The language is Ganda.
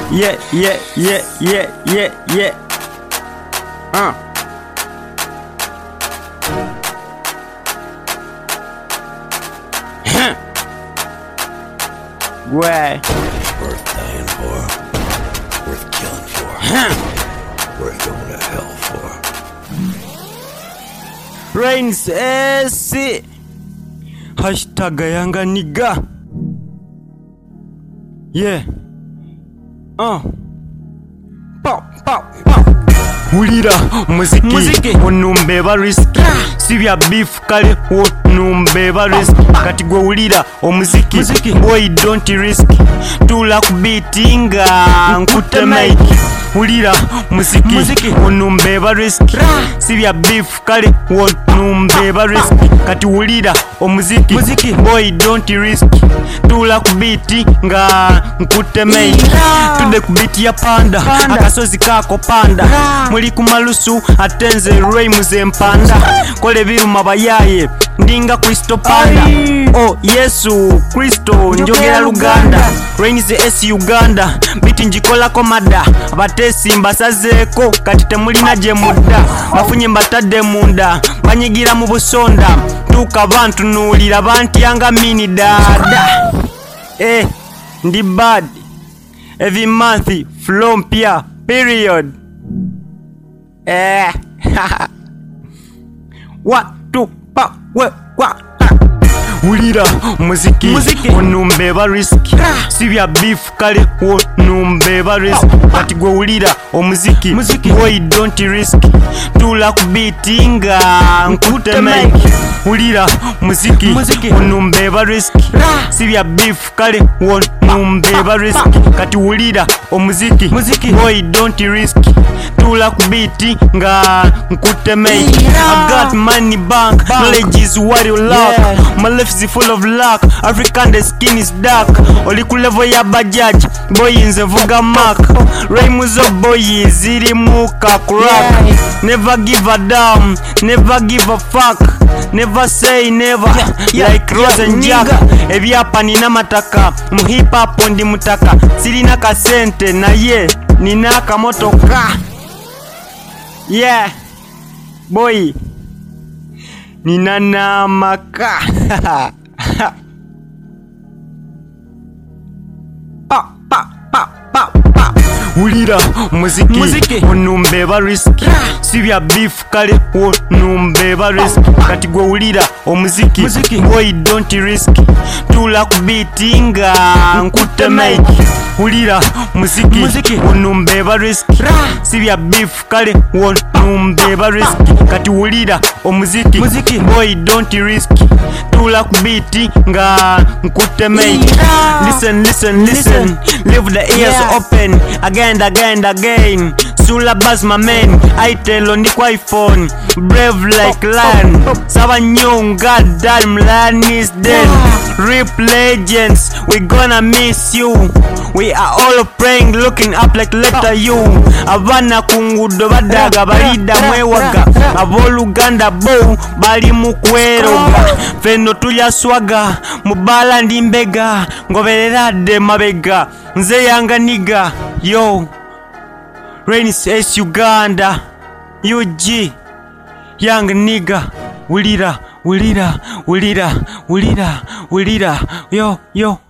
Way. Worth dying for. Worth killing for. Worth going to hell for. Rains SC Hashtag Yanga nigga. Yeah. Pop. Ulira muziki onumbeba risk sibya beef kale onumbeba risk kati gwe ulira omuziki boy don't risk tula kubitinga nkute mic ulira muziki onumbeba risk sibya beef kale onumbeba risk kati ulira omuziki boy don't risk tula kubitinga nkute mic tude kubiti ya panda akasozi kako panda muli kumalusu atenze rhymes empanda kole biruma bayaye ndinga Kristo panda oh Yesu Kristo njogera Luganda Rains S Uganda biti njikola komada abatesi mbasazeko kati temulina je mudda bafunye mbatadde munda banyigira mu busonda tuka bantu nulira banti yanga mini dada ndi bad every month from pia period what to pa we kwa ulira muziki onumbeba risk sibya beef kale onumbeba risk kati gwe ulira omuziki boy don't risk tula kubitinga nkute mic ulira muziki onumbeba risk sibya beef kale onumbeba risk kati ulira omuziki boy don't risk tula kubitinga nkute mic I got money bank knowledge is what you lack my life is full of luck African the skin is dark oli ku level ya bajaj boy inze vuga mark rhymes of boy ziri muka crack never give a damn never give a fuck never say never like Rose and Jack ebyapa nina mataka mu hip hop ndi mutaka sirina kasente naye nina kamotoka yeah boy nina namaka ulira muziki onumbeba risk sibya beef kale onumbeba risk kati gwe ulira omuziki boy don't risk tula kubitinga nkute mic ulira muziki onumbeba risk sibya beef kale onumbeba risk kati ulira omuziki boy don't risk tula kubitinga nkute mic listen leave the ears open again Sula buzz my man I tell on the iPhone brave like lion Saba nyong goddamn lion is dead Rip legends we gonna miss you we are all praying looking up like letter U abana kungudo badaga balida mwewaga aboluganda bo bali mukweroga feno tulya swaga mubala ndi mbega ngoberera de mabega nze yanga niga yo Rains S Uganda UG young nigga ulira yo